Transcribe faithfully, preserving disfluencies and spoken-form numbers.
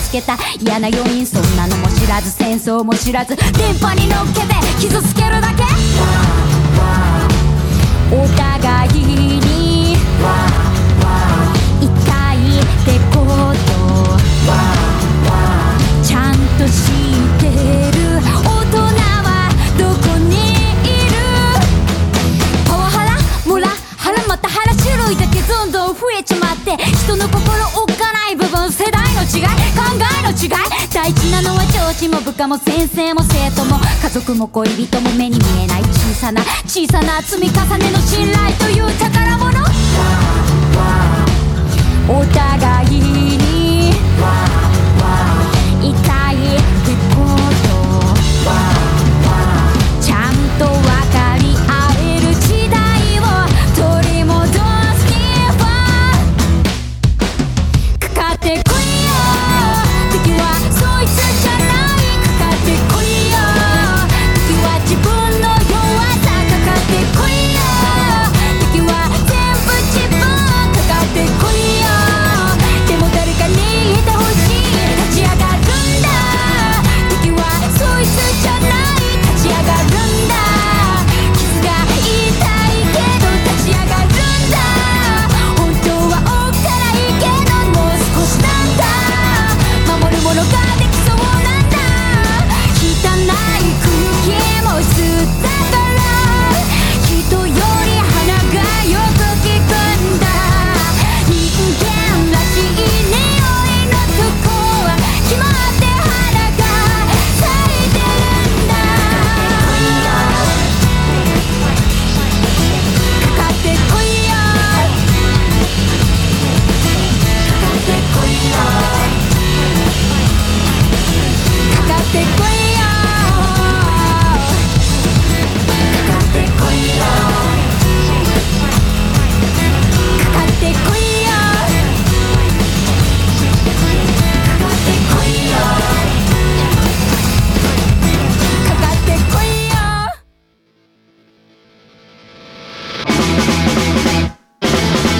つけた嫌な要因、そんなのも知らず戦争も知らず電波に乗っけて傷つけるだけ。お互いに痛いってことちゃんと知ってる。大人はどこにいる。パワハラモラハラまたハラ種類だけどんどん増えちまって、人の心おっかない部分、世代の違い考えの違い。大事なのは上司も部下も先生も生徒も家族も恋人も目に見えない小さな小さな積み重ねの信頼という宝物。